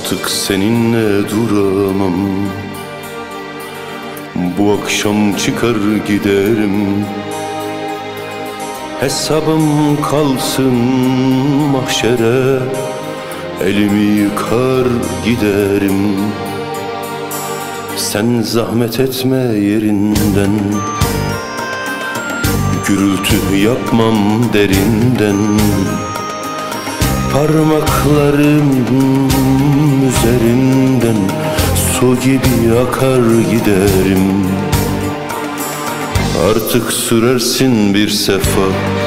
Artık seninle duramam. Bu akşam çıkar giderim. Hesabım kalsın mahşere, elimi yıkar giderim. Sen zahmet etme yerinden, gürültü yapmam derinden. Parmaklarım üzerinden su gibi akar giderim. Artık sürersin bir sefa,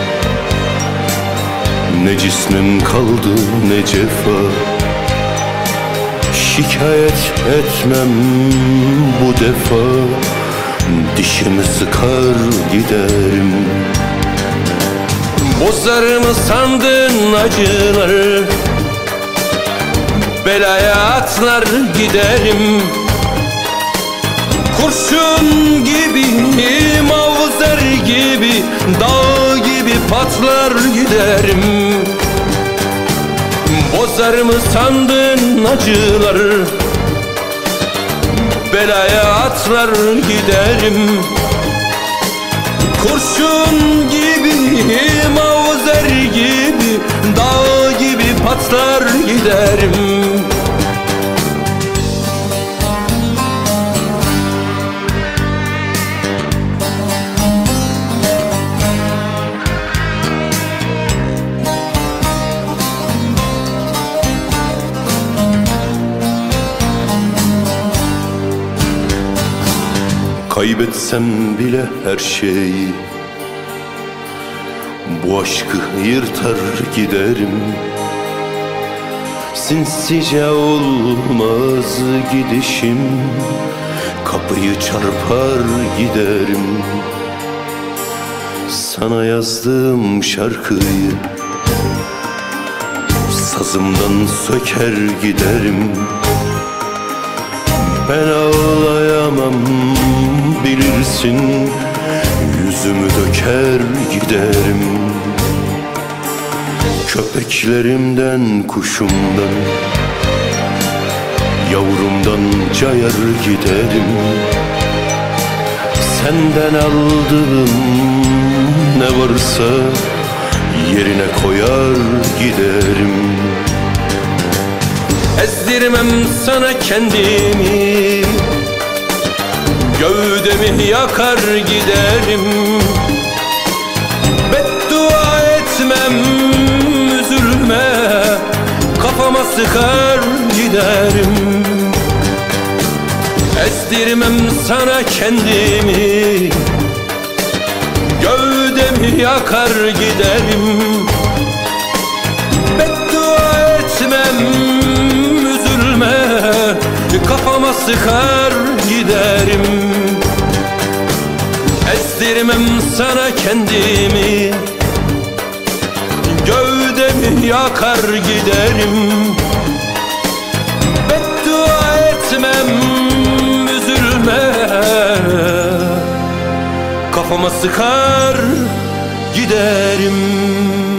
ne cismim kaldı ne cefa. Şikayet etmem bu defa, dişimi sıkar giderim. Bozar mı sandın acıları, belaya atlar giderim. Kurşun gibi, mavzer gibi, dağ gibi patlar giderim. Bozar mı sandın acıları, belaya atlar giderim. Kurşun gibi, mavzer gibi, dağ gibi patlar giderim. Kaybetsem bile her şeyi, bu aşkı yırtar giderim. Sinsice olmaz gidişim, kapıyı çarpar giderim. Sana yazdığım şarkıyı sazımdan söker giderim. Ben ağlayamam bilirsin, yüzümü döker giderim. Köpeklerimden, kuşumdan, yavrumdan cayar giderim. Senden aldığım ne varsa yerine koyar giderim. Ezdirmem sana kendimi, gövdemi yakar giderim. Beddua etmem, üzülme, kafama sıkar giderim. Ezdirmem sana kendimi, gövdemi yakar giderim. Beddua etmem, üzülme, kafama sıkar giderim. Ezdirmem sana kendimi, gövdemi yakar giderim. Beddua etmem, üzülme, kafama sıkar giderim.